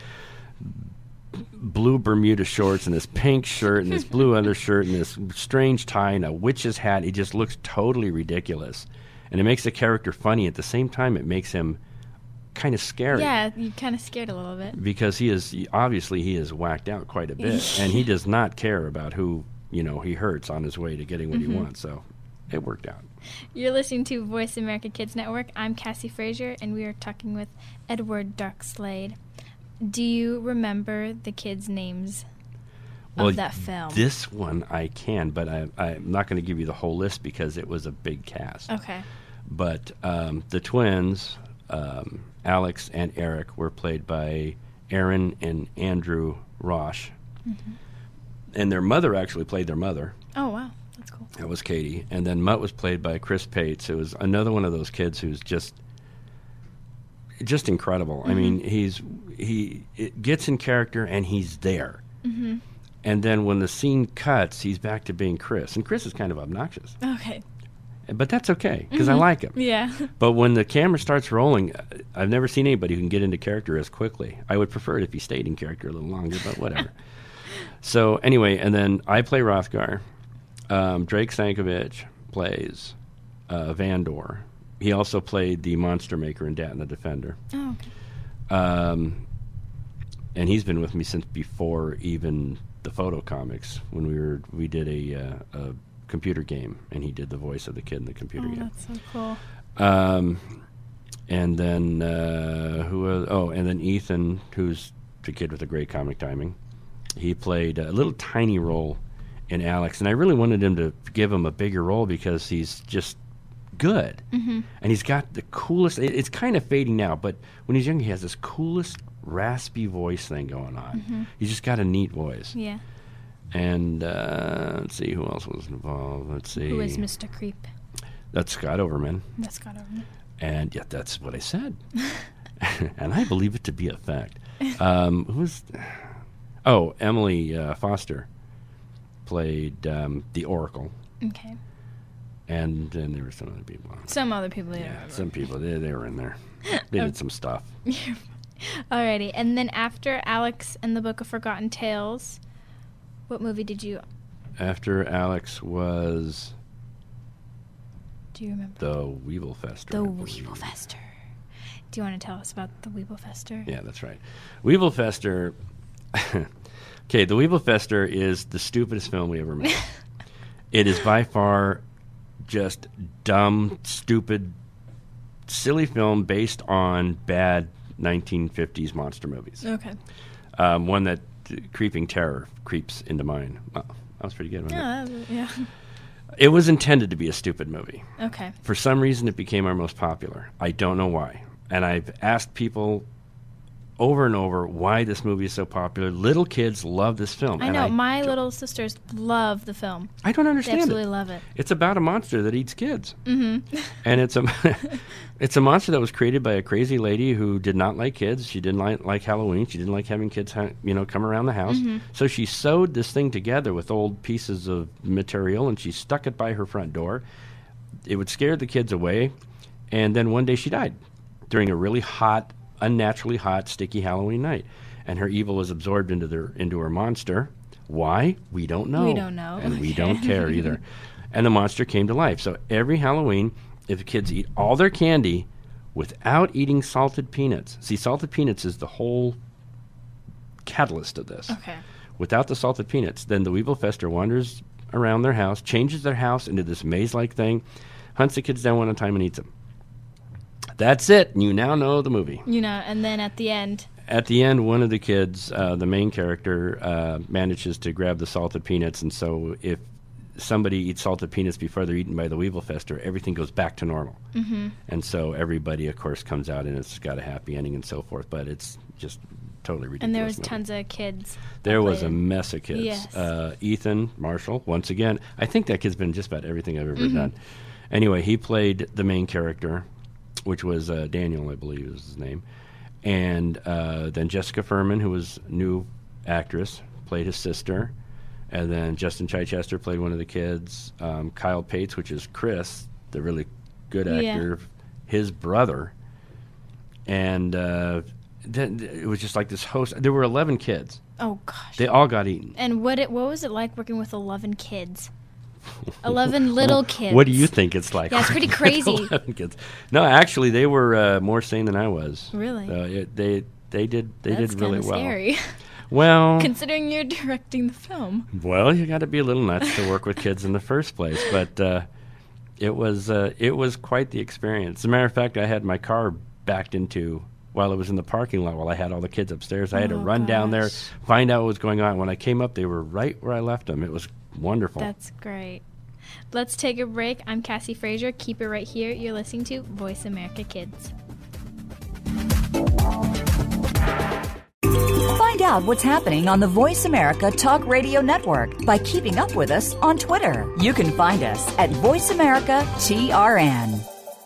blue Bermuda shorts and this pink shirt and this blue undershirt and this strange tie and a witch's hat. He just looks totally ridiculous, and it makes the character funny. At the same time, it makes him kind of scary. Yeah, you kind of scared a little bit. Because he is obviously he is whacked out quite a bit, and he does not care about who you know he hurts on his way to getting what Mm-hmm. he wants. So it worked out. You're listening to Voice America Kids Network. I'm Cassie Frazier, and we are talking with Edward Darkslade. Do you remember the kids' names Well, of that film? This one I can, but I, I'm not going to give you the whole list because it was a big cast. Okay. But um, the twins, um, Alex and Eric, were played by Aaron and Andrew Rosh. Mm-hmm. And their mother actually played their mother. Oh, wow. That's cool. That was Katie. And then Mutt was played by Chris Pates. It was another one of those kids who's just just incredible. Mm-hmm. I mean, he's he it gets in character and he's there. Mm-hmm. And then when the scene cuts, he's back to being Chris. And Chris is kind of obnoxious. Okay. But that's okay, because Mm-hmm. I like him. Yeah. But when the camera starts rolling, uh, I've never seen anybody who can get into character as quickly. I would prefer it if he stayed in character a little longer, but whatever. So anyway, and then I play Rothgar. Um, Drake Sankovich plays uh, Vandor. He also played the Monster Maker in Dat and the Defender. Oh, okay. Um, and he's been with me since before even the photo comics, when we were we did a, uh, a computer game, and he did the voice of the kid in the computer Oh, game. that's so cool. Um, and then uh, who? Uh, oh, and then Ethan, who's the kid with the great comic timing. He played a little tiny role in Alex, and I really wanted him to give him a bigger role because he's just good, Mm-hmm. and he's got the coolest. It, it's kind of fading now, but when he's young, he has this coolest raspy voice thing going on. Mm-hmm. He's just got a neat voice. Yeah. And uh, let's see who else was involved. Let's see. Who is Mister Creep? That's Scott Overman. That's Scott Overman. And yeah, that's what I said. And I believe it to be a fact. Um, who was? Oh, Emily uh, Foster played um, the Oracle, Okay. and then there were some other people. Some other people. Yeah, Yeah. some people they they were in there. They did some stuff. Alrighty. And then after Alex and the Book of Forgotten Tales, what movie did you? After Alex was Do you remember? the Weevil Fester. The I believe. Weevil Fester. Do you want to tell us about the Weevil Fester? Yeah, that's right. Weevil Fester. Okay, the Weevil Fester is the stupidest film we ever made. It is by far just dumb, stupid, silly film based on bad nineteen fifties monster movies. Okay. Um, one that uh, Creeping Terror creeps into mind. Well, that was pretty good, wasn't Yeah. it? that was- yeah. It was intended to be a stupid movie. Okay. For some reason, it became our most popular. I don't know why. And I've asked people over and over why this movie is so popular. Little kids love this film. I and know. my do- little sisters love the film. I don't They understand absolutely it. love it. It's about a monster that eats kids. Mm-hmm. And it's a it's a monster that was created by a crazy lady who did not like kids. She didn't like, like Halloween. She didn't like having kids ha- you know, come around the house. Mm-hmm. So she sewed this thing together with old pieces of material, and she stuck it by her front door. It would scare the kids away. And then one day she died during a really hot, unnaturally hot, sticky Halloween night. And her evil was absorbed into their into her monster. Why? We don't know. We don't know. And we Okay. don't care either. And the monster came to life. So every Halloween, if the kids eat all their candy, without eating salted peanuts. See, salted peanuts is the whole catalyst of this. Okay. Without the salted peanuts, then the Weeblefester wanders around their house, changes their house into this maze-like thing, hunts the kids down one at a time and eats them. That's it. You now know the movie. You know, and then at the end... At the end, one of the kids, uh, the main character, uh, manages to grab the salted peanuts, and so if somebody eats salted peanuts before they're eaten by the Weeblefester, everything goes back to normal. Mm-hmm. And so everybody, of course, comes out, and it's got a happy ending and so forth, but it's just totally ridiculous. And there was movie. tons of kids. There was a played. mess of kids. Yes. Uh, Ethan Marshall, once again, I think that kid's been in just about everything I've ever Mm-hmm. done. Anyway, he played the main character, which was uh, Daniel, I believe was his name. And uh, then Jessica Furman, who was new actress, played his sister. And then Justin Chichester played one of the kids. Um, Kyle Pates, which is Chris, the really good actor, Yeah. his brother. And uh, then it was just like this host. There were eleven kids. Oh, gosh. They all got eaten. And what it, what was it like working with eleven kids? eleven little kids. What do you think it's like? Yeah, it's pretty crazy. eleven kids. No, actually, they were uh, more sane than I was. Really? Uh, it, they they did they That's did really kinda well. Scary. Well, Considering you're directing the film. well, you got to be a little nuts to work with kids in the first place, but uh, it was uh, it was quite the experience. As a matter of fact, I had my car backed into while it was in the parking lot while I had all the kids upstairs. I had to Oh, run down there, gosh. find out what was going on. When I came up, they were right where I left them. It was wonderful. That's great. Let's take a break. I'm Cassie Frazier. Keep it right here. You're listening to Voice America Kids. Find out what's happening on the Voice America Talk Radio Network by keeping up with us on Twitter. You can find us at Voice America T R N.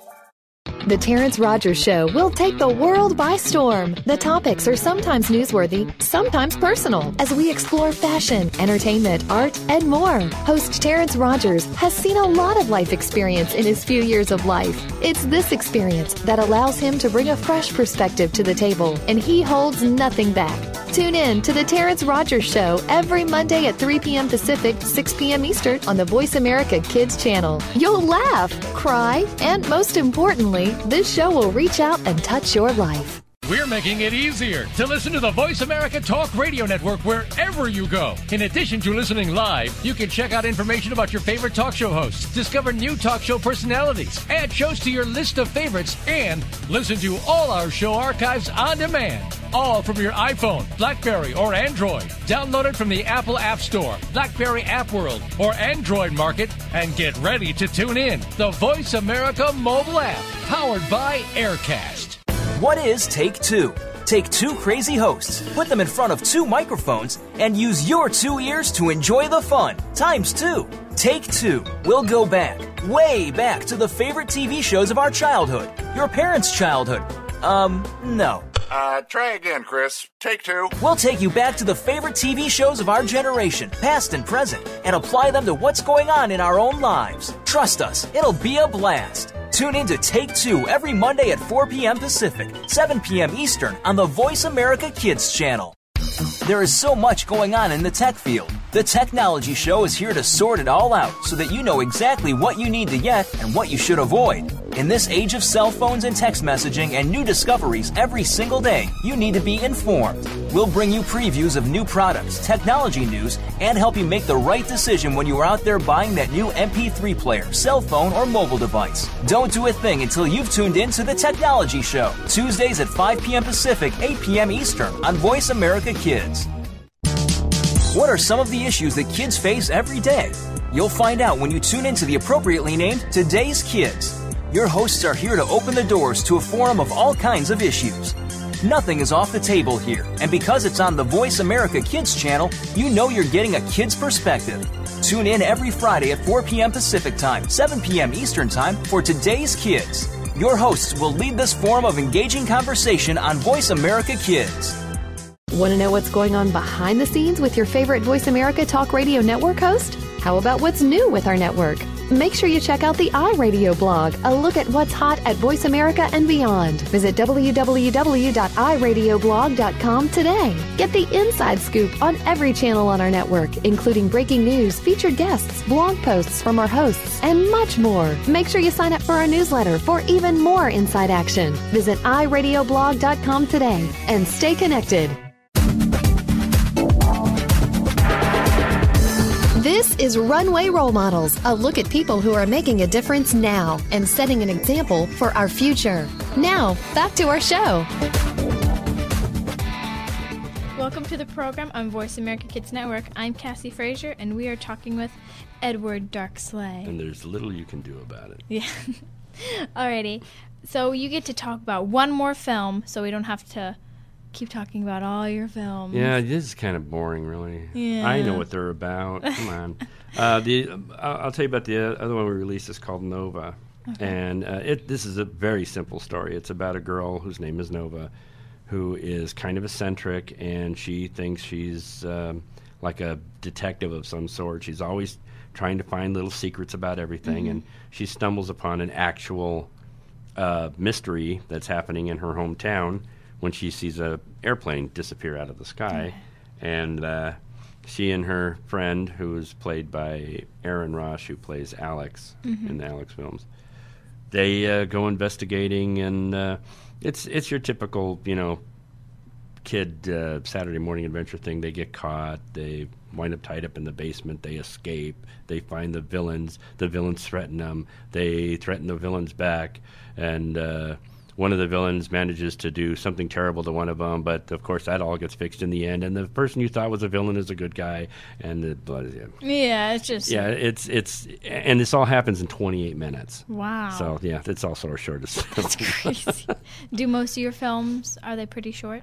The Terrence Rogers Show will take the world by storm. The topics are sometimes newsworthy, sometimes personal, as we explore fashion, entertainment, art, and more. Host Terrence Rogers has seen a lot of life experience in his few years of life. It's this experience that allows him to bring a fresh perspective to the table, and he holds nothing back. Tune in to The Terrence Rogers Show every Monday at three p.m. Pacific, six p.m. Eastern on the Voice America Kids channel. You'll laugh, cry, and most importantly, this show will reach out and touch your life. We're making it easier to listen to the Voice America Talk Radio Network wherever you go. In addition to listening live, you can check out information about your favorite talk show hosts, discover new talk show personalities, add shows to your list of favorites, and listen to all our show archives on demand. All from your iPhone, BlackBerry, or Android. Download it from the Apple App Store, BlackBerry App World, or Android Market, and get ready to tune in. The Voice America mobile app, powered by Aircast. What is Take Two? Take two crazy hosts, put them in front of two microphones, and use your two ears to enjoy the fun, times two. Take Two. We'll go back, way back to the favorite T V shows of our childhood, your parents' childhood. Um, no. Uh, try again, Chris. Take two. We'll take you back to the favorite T V shows of our generation, past and present, and apply them to what's going on in our own lives. Trust us, it'll be a blast. Tune in to Take Two every Monday at four p.m. Pacific, seven p.m. Eastern on the Voice America Kids channel. There is so much going on in the tech field. The Technology Show is here to sort it all out so that you know exactly what you need to get and what you should avoid. In this age of cell phones and text messaging and new discoveries every single day, you need to be informed. We'll bring you previews of new products, technology news, and help you make the right decision when you are out there buying that new M P three player, cell phone, or mobile device. Don't do a thing until you've tuned in to The Technology Show, Tuesdays at five p.m. Pacific, eight p.m. Eastern on Voice America Kids. What are some of the issues that kids face every day? You'll find out when you tune into the appropriately named Today's Kids. Your hosts are here to open the doors to a forum of all kinds of issues. Nothing is off the table here, and because it's on the Voice America Kids channel, you know you're getting a kid's perspective. Tune in every Friday at four p.m. Pacific Time, seven p.m. Eastern Time for Today's Kids. Your hosts will lead this forum of engaging conversation on Voice America Kids. Want to know what's going on behind the scenes with your favorite Voice America Talk Radio Network host? How about what's new with our network? Make sure you check out the iRadio blog, a look at what's hot at Voice America and beyond. Visit w w w dot i radio blog dot com today. Get the inside scoop on every channel on our network, including breaking news, featured guests, blog posts from our hosts, and much more. Make sure you sign up for our newsletter for even more inside action. Visit i radio blog dot com today and stay connected. This is Runway Role Models, a look at people who are making a difference now and setting an example for our future. Now, back to our show. Welcome to the program on Voice America Kids Network. I'm Cassie Frazier, and we are talking with Edward Darksley. And there's little you can do about it. Yeah. Alrighty. So you get to talk about one more film, so we don't have to keep talking about all your films. Yeah, this is kind of boring, really. Yeah. I know what they're about. Come on. Uh, the uh, I'll tell you about the other one we released. Is called Nova, okay. and uh, it this is a very simple story. It's about a girl whose name is Nova, who is kind of eccentric, and she thinks she's um, like a detective of some sort. She's always trying to find little secrets about everything, mm-hmm. and she stumbles upon an actual uh, mystery that's happening in her hometown when she sees a airplane disappear out of the sky. Okay. And uh, she and her friend, who is played by Aaron Rosh, who plays Alex mm-hmm. in the Alex films, they uh, go investigating, and uh, it's it's your typical, you know, kid uh, Saturday morning adventure thing. They get caught, they wind up tied up in the basement, they escape, they find the villains, the villains threaten them, they threaten the villains back, and uh, one of the villains manages to do something terrible to one of them, but of course that all gets fixed in the end, and the person you thought was a villain is a good guy, and the blood. Yeah, yeah it's just yeah, it's it's and this all happens in twenty-eight minutes. Wow. So yeah, it's also our shortest. That's crazy. Do most of your films, are they pretty short?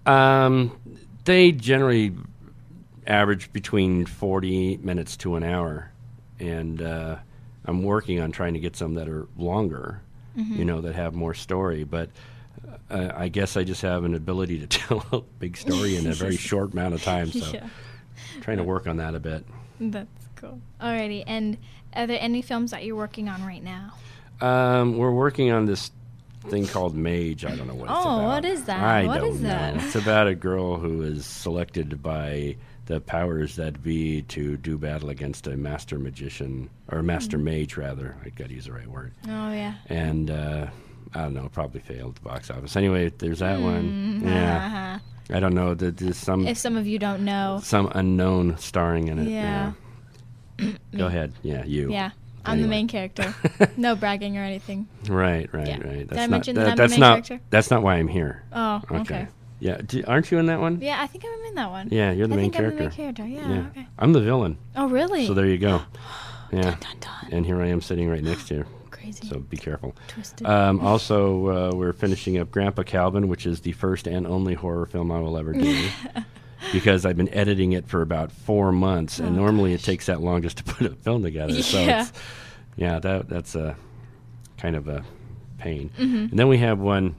Um, they generally average between forty minutes to an hour, and uh, I'm working on trying to get some that are longer. Mm-hmm. You know, that have more story, but uh, I guess I just have an ability to tell a big story in a very short amount of time, so yeah. I'm trying to work on that a bit. That's cool. Alrighty, and are there any films that you're working on right now? Um, we're working on this thing called Mage. I don't know what oh, it's about. Oh, what is that? I what don't is know. that? It's about a girl who is selected by the powers that be to do battle against a master magician, or a master mm. mage, rather. I got to use the right word. Oh, yeah. And, uh, I don't know, probably failed the box office. Anyway, there's that mm, one. Yeah. Uh-huh. I don't know. There's some... If some of you don't know. Some unknown starring in it. Yeah. yeah. Go ahead. Yeah, you. Yeah. I'm anyway. the main character. No bragging or anything. Right, right, yeah. right. That's Did I not, mention that, that I'm that's the main not, character? That's not why I'm here. Oh, okay. okay. Yeah, Do, aren't you in that one? Yeah, I think I'm in that one. Yeah, you're the I main think character. I'm the main character. Yeah, yeah. okay. I'm the villain. Oh, really? So there you go. Yeah. Dun, dun, dun. And here I am sitting right next to you. Crazy. So be careful. Twisted. Um, also, uh, we're finishing up Grandpa Calvin, which is the first and only horror film I will ever do. Because I've been editing it for about four months, and oh, normally gosh. it takes that long just to put a film together. Yeah. So it's, yeah, that that's a kind of a pain. Mm-hmm. And then we have one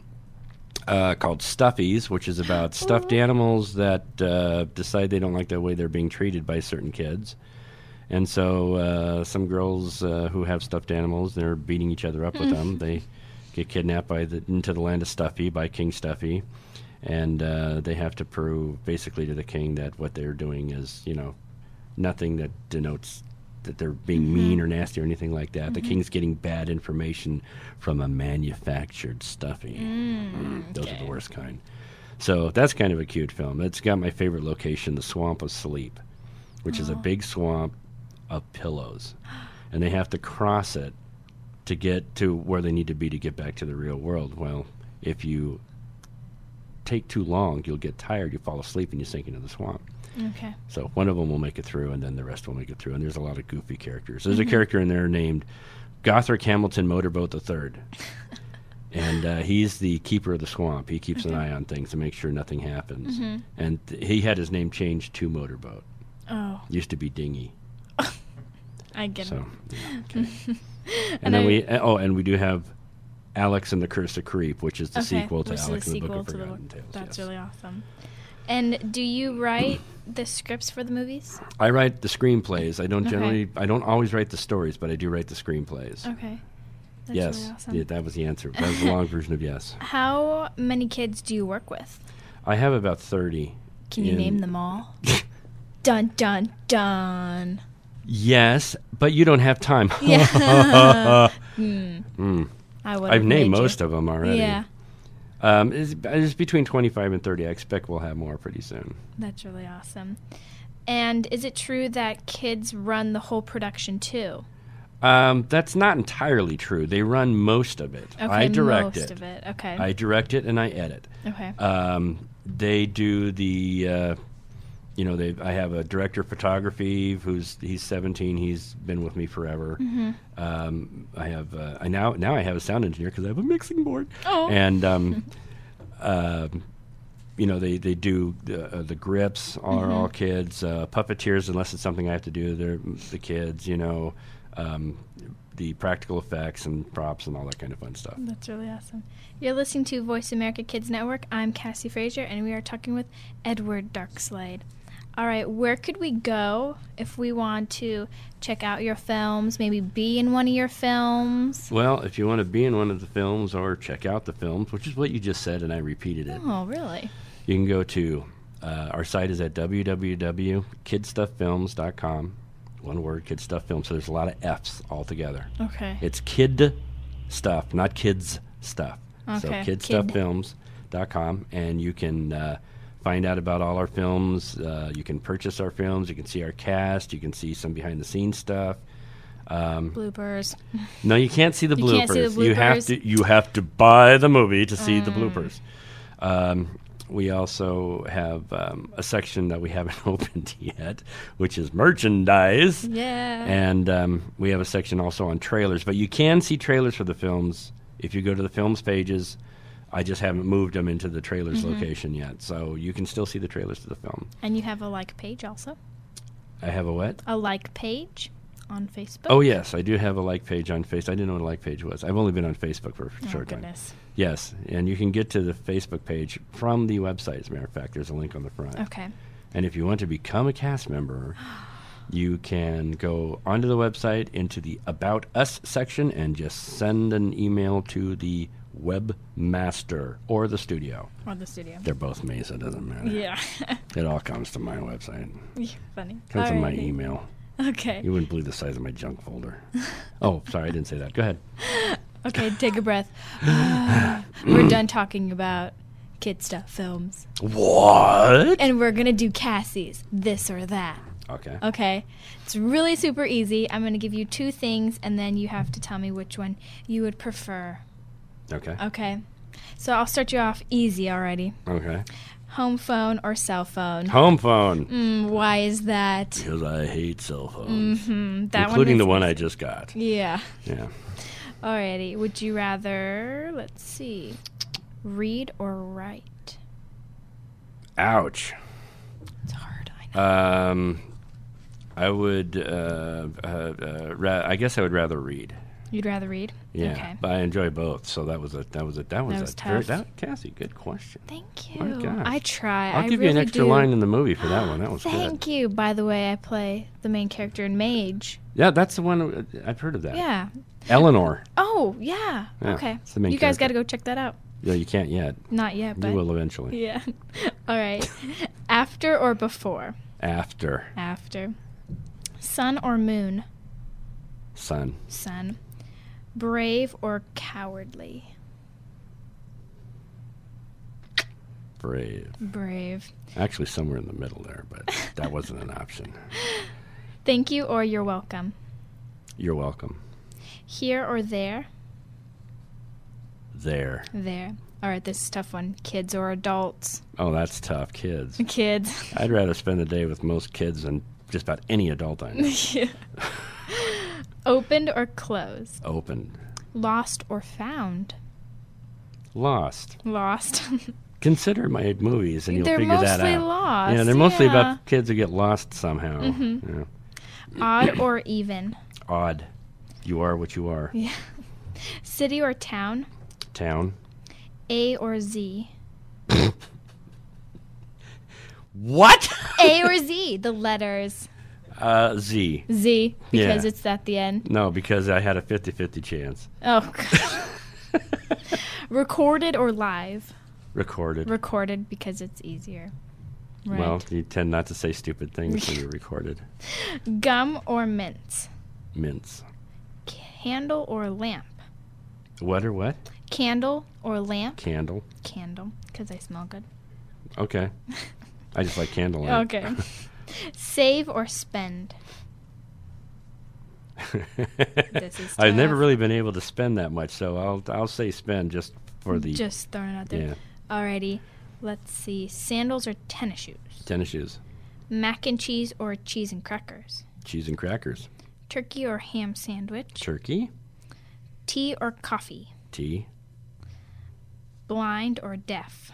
uh, called Stuffies, which is about stuffed animals that uh, decide they don't like the way they're being treated by certain kids. And so uh, some girls uh, who have stuffed animals, they're beating each other up with them. They get kidnapped by the, into the land of Stuffy by King Stuffy. And uh, they have to prove basically to the king that what they're doing is, you know, nothing that denotes that they're being mm-hmm. mean or nasty or anything like that. Mm-hmm. The king's getting bad information from a manufactured Stuffy. Mm, mm, those okay. are the worst kind. So that's kind of a cute film. It's got my favorite location, the Swamp of Sleep, which oh. is a big swamp of pillows. And they have to cross it to get to where they need to be to get back to the real world. Well, if you take too long, you'll get tired, you fall asleep, and you sink into the swamp. Okay. So one of them will make it through, and then the rest will make it through. And there's a lot of goofy characters. There's mm-hmm. a character in there named Gothric Hamilton Motorboat the Third. And uh, he's the keeper of the swamp. He keeps okay. an eye on things to make sure nothing happens. Mm-hmm. And th- he had his name changed to Motorboat. Oh. Used to be Dinghy. I get so, it. Yeah, okay. and, and then I, we, oh, and we do have Alex and the Curse of Creep, which is the Okay, sequel to which is Alex the and the sequel Book of to the Forgotten book. Tales. That's yes. really awesome. And do you write the scripts for the movies? I write the screenplays. I don't Okay. generally, I don't always write the stories, but I do write the screenplays. Okay. That's yes, really awesome. yeah, that was the answer. That was the long version of yes. How many kids do you work with? I have about thirty. Can you in- name them all? Dun, dun, dun. Yes, but you don't have time. Yeah. Hmm. Mm. I would. I've named most of them already. Yeah, Um, it's, it's between twenty-five and thirty. I expect we'll have more pretty soon. that's really awesome. And is it true that kids run the whole production too? Um, that's not entirely true. They run most of it. Okay, I direct most it. of it. Okay. I direct it and I edit. Okay. Um, they do the, uh, you know, they. I have a director of photography who's he's seventeen. He's been with me forever. Mm-hmm. Um, I have uh, I now now I have a sound engineer because I have a mixing board. Oh. And um, um, you know they they do the, uh, the grips are Mm-hmm. all kids. Uh, puppeteers, unless it's something I have to do, they're the kids. You know. Um, the practical effects and props and all that kind of fun stuff. That's really awesome. You're listening to Voice America Kids Network. I'm Cassie Frazier, and we are talking with Edward Darkslade. All right, where could we go if we want to check out your films, maybe be in one of your films? Well, if you want to be in one of the films or check out the films, which is what you just said and I repeated it, Oh, really? you can go to, uh, our site is at w w w dot kid stuff films dot com. One word, Kid Stuff Films. So there's a lot of F's all together. Okay. It's kid stuff, not kids stuff. So Okay, kid stuff kid. films dot com, and you can uh, find out about all our films. Uh, you can purchase our films. You can see our cast. You can see some behind-the-scenes stuff. Um, Bloopers. no, you can't see the You bloopers. can't see the You have bloopers? to. You have to buy the movie to see the Mm. bloopers. Um, we also have um, a section that we haven't opened yet, which is merchandise. Yeah. And um, we have a section also on trailers. But you can see trailers for the films if you go to the films pages. I just haven't moved them into the trailers Mhm. location yet. So you can still see the trailers to the film. And you have a like page also? I have a what? A like page on Facebook? Oh, yes. I do have a like page on Facebook. I didn't know what a like page was. I've only been on Facebook for a Oh, short time. goodness. Yes. And you can get to the Facebook page from the website, as a matter of fact. There's a link on the front. Okay. And if you want to become a cast member, you can go onto the website into the About Us section and just send an email to the webmaster or the studio. Or the studio. They're both me, so it doesn't matter. Yeah. It all comes to my website. You're funny. Comes to my Alrighty. email. Okay. You wouldn't believe the size of my junk folder. Oh, sorry, I didn't say that. Go ahead. Okay, take a breath. We're done talking about kid stuff films. What? And we're going to do Cassie's this or that. Okay. Okay. It's really super easy. I'm going to give you two things, and then you have to tell me which one you would prefer. Okay. Okay. So I'll start you off easy already. Okay. Home phone or cell phone? Home phone. Mm, why is that? Because I hate cell phones. Mm-hmm. That including one the makes one me- I just got. Yeah. Yeah. Alrighty. Would you rather, let's see, read or write? Ouch. It's hard, I know. Um, I would. Uh, uh, uh, ra- I guess I would rather read. You'd rather read? Yeah, Okay. but I enjoy both. So that was a that was a that was, That was a very, tough. that, Cassie, good question. Thank My you. gosh. I try. I'll I give you an really extra do. line in the movie for that one. That was good. Thank you. By the way, I play the main character in Mage. Yeah, that's the one. uh, I've heard of that. Yeah. Eleanor. Oh, yeah. Yeah, Okay. it's the main You guys got character. to go check that out. Yeah, you can't yet. Not yet, but You will eventually. Yeah. All right. After or before? After. After. Sun or moon? Sun. Sun. Brave or cowardly? Brave. Brave. Actually, somewhere in the middle there, but that wasn't an option. Thank you or you're welcome? You're welcome. Here or there? There. There. All right, this is a tough one. Kids or adults? Oh, that's tough. Kids. Kids. I'd rather spend the day with most kids than just about any adult I know. Yeah. Opened or closed? Opened. Lost or found? Lost. Lost. Consider my movies and you'll They're figure that mostly out. lost, Yeah, they're mostly yeah. about kids who get lost somehow. Mhm. Yeah. Odd or even? Odd. You are what you are. Yeah. City or town? Town. A or Z? What? A or Z, the letters. Uh, Z. Z, because Yeah. it's at the end. No, because I had a fifty-fifty chance. Oh, God. Recorded or live? Recorded. Recorded because it's easier. Right. Well, you tend not to say stupid things when you're recorded. Gum or mints? Mints. Candle or lamp? What or what? Candle or lamp? Candle. Candle, because I smell good. Okay. I just like candlelight. Okay. Save or spend? This is I've never tough. really been able to spend that much, so I'll I'll say spend just for the Just throwing it out there. Yeah. Alrighty. Let's see. Sandals or tennis shoes? tennis shoes, Mac and cheese or cheese and crackers? cheese and crackers, Turkey or ham sandwich? turkey, Tea or coffee? tea, Blind or deaf?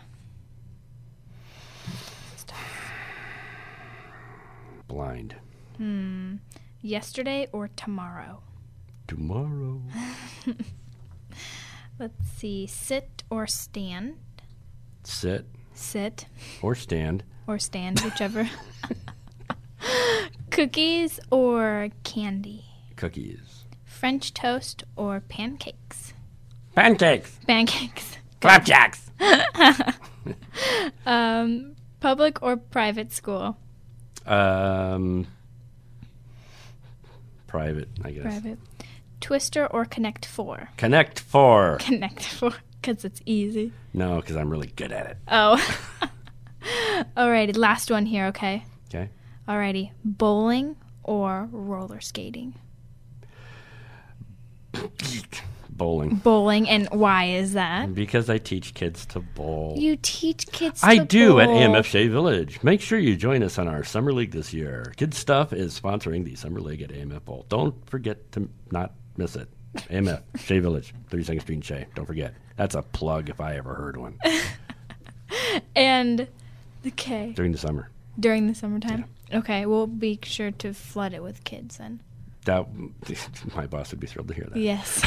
blind, Hmm. Yesterday or tomorrow? tomorrow, Let's see. Sit or stand? sit Sit or stand, or stand, whichever. Cookies or candy? cookies, French toast or pancakes? pancakes, Pancakes. flapjacks, Um, public or private school? um, private, I guess. Private. Twister or Connect Four? Connect Four. Connect Four, because it's easy. No, because I'm really good at it. Oh. Alrighty, last one here, okay? Okay. Alrighty, bowling or roller skating? Bowling. Bowling, and why is that? Because I teach kids to bowl. You teach kids to I do at bowl. A M F Shea Village. Make sure you join us on our Summer League this year. Kids Stuff is sponsoring the Summer League at A M F Bowl. Don't forget to not miss it. A M F Shea Village, thirty-second Street in Shea. Don't forget. That's a plug if I ever heard one. And, okay, During the summer. during the summertime? Okay, we'll be sure to flood it with kids then. That my boss would be thrilled to hear that. Yes.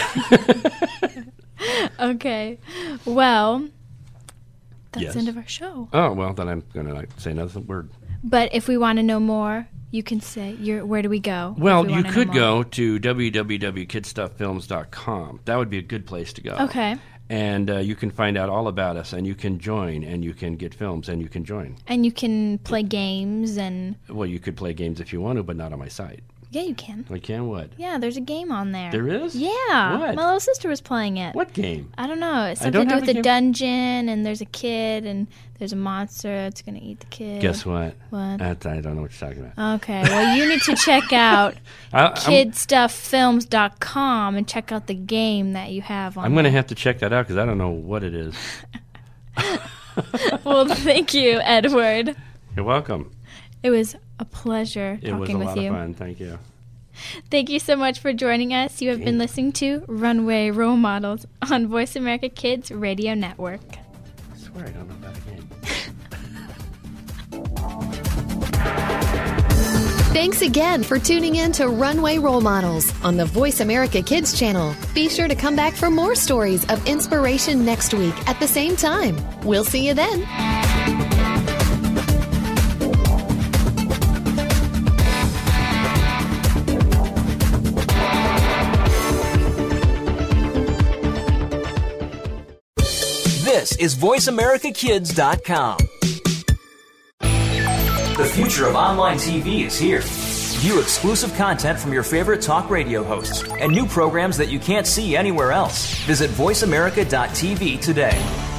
Okay. Well, that's Yes. the end of our show. Oh, well, then I'm going to like, say another word. But if we want to know more, you can say, you're, where do we go? if Well, we you wanna know could more? go to w w w dot kid stuff films dot com. That would be a good place to go. Okay. And uh, you can find out all about us, and you can join, and you can get films, and you can join. And you can play games and... Well, you could play games if you want to, but not on my site. Yeah, you can. I can what? Yeah, there's a game on there. There is? Yeah. What? My little sister was playing it. What game? I don't know. It's I something don't to do have with a the game. dungeon, and there's a kid, and there's a monster that's going to eat the kid. Guess what? What? That, I don't know what you're talking about. Okay, well, you need to check out I, I'm, kid stuff films dot com and check out the game that you have on I'm going to there. have to check that out because I don't know what it is. Well, thank you, Edward. You're welcome. It was a pleasure It was a talking with lot you. of fun. Thank you. Thank you so much for joining us. You have been listening to Runway Role Models on Voice America Kids Radio Network. I swear I don't know about the game. Thanks again for tuning in to Runway Role Models on the Voice America Kids channel. Be sure to come back for more stories of inspiration next week at the same time. We'll see you then. This is voice america kids dot com. The future of online T V is here. View exclusive content from your favorite talk radio hosts and new programs that you can't see anywhere else. Visit voice america dot t v today.